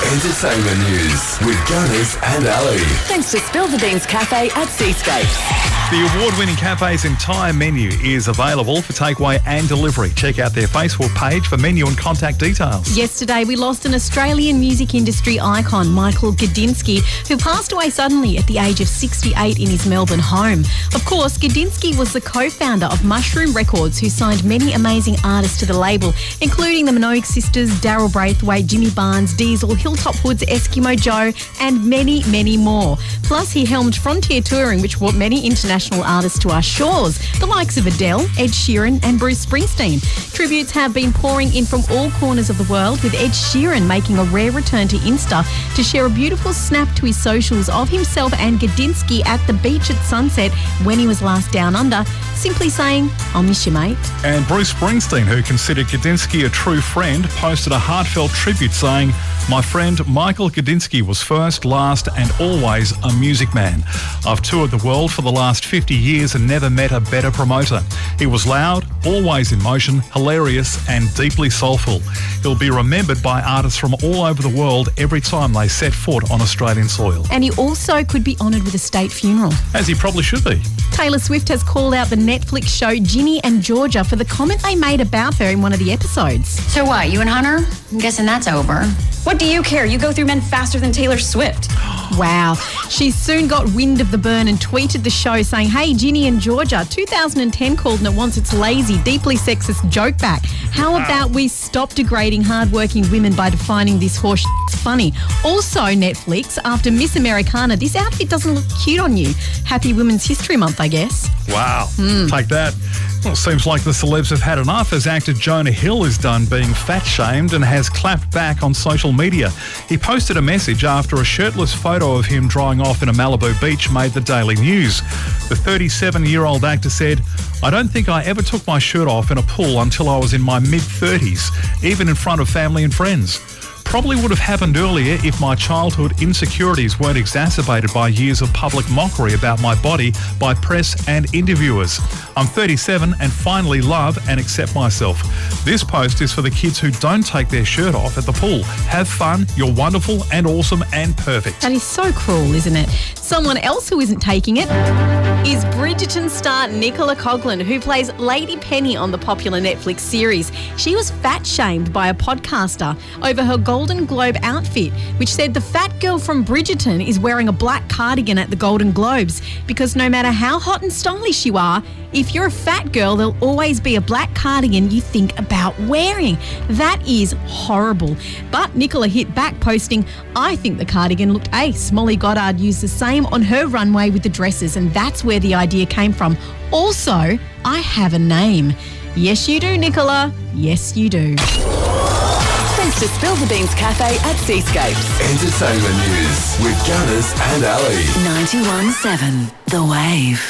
Entertainment news with Gunners and Ali. Thanks to Spill the Beans Cafe at Seascapes. The award-winning cafe's entire menu is available for takeaway and delivery. Check out their Facebook page for menu and contact details. Yesterday, we lost an Australian music industry icon, Michael Gudinski, who passed away suddenly at the age of 68 in his Melbourne home. Of course, Gudinski was the co-founder of Mushroom Records, who signed many amazing artists to the label, including the Minogue Sisters, Daryl Braithwaite, Jimmy Barnes, Diesel, Hilltop Hoods, Eskimo Joe, and many, many more. Plus, he helmed Frontier Touring, which brought many international artists to our shores, the likes of Adele, Ed Sheeran and Bruce Springsteen. Tributes have been pouring in from all corners of the world, with Ed Sheeran making a rare return to Insta to share a beautiful snap to his socials of himself and Gudinski at the beach at sunset when he was last down under, simply saying, "I'll miss you, mate." And Bruce Springsteen, who considered Gudinski a true friend, posted a heartfelt tribute saying, "My friend Michael Gudinski was first, last and always a music man. I've toured the world for the last 50 years and never met a better promoter. He was loud, always in motion, hilarious and deeply soulful. He'll be remembered by artists from all over the world every time they set foot on Australian soil." And he also could be honoured with a state funeral. As he probably should be. Taylor Swift has called out the Netflix show Ginny and Georgia for the comment they made about her in one of the episodes. So what, you and Hunter? I'm guessing that's over. What do you care? You go through men faster than Taylor Swift. Wow. She soon got wind of the burn and tweeted the show saying, "Hey, Ginny and Georgia, 2010 called and it wants its lazy, deeply sexist joke back. How about we stop degrading hardworking women by defining this horse funny? Also, Netflix, after Miss Americana, this outfit doesn't look cute on you. Happy Women's History Month, I guess." Wow. Take that. Well, it seems like the celebs have had enough, as actor Jonah Hill is done being fat-shamed and has clapped back on social media. He posted a message after a shirtless photo of him drying off in a Malibu beach made the Daily News. The 37-year-old actor said, "I don't think I ever took my shirt off in a pool until I was in my mid-30s, even in front of family and friends. Probably would have happened earlier if my childhood insecurities weren't exacerbated by years of public mockery about my body by press and interviewers. I'm 37 and finally love and accept myself. This post is for the kids who don't take their shirt off at the pool. Have fun, you're wonderful and awesome and perfect." That is so cruel, isn't it? Someone else who isn't taking it is Bridgerton star Nicola Coughlan, who plays Lady Penny on the popular Netflix series. She was fat-shamed by a podcaster over her Golden Globe outfit, which said the fat girl from Bridgerton is wearing a black cardigan at the Golden Globes because no matter how hot and stylish you are, if you're a fat girl, there'll always be a black cardigan you think about wearing. That is horrible. But Nicola hit back posting, "I think the cardigan looked ace. Molly Goddard used the same on her runway with the dresses, and that's where the idea came from. Also, I have a name." Yes, you do, Nicola. Yes, you do. Thanks to Spill the Beans Cafe at Seascapes. Entertainment news with Gunners and Ali. 91.7 The Wave.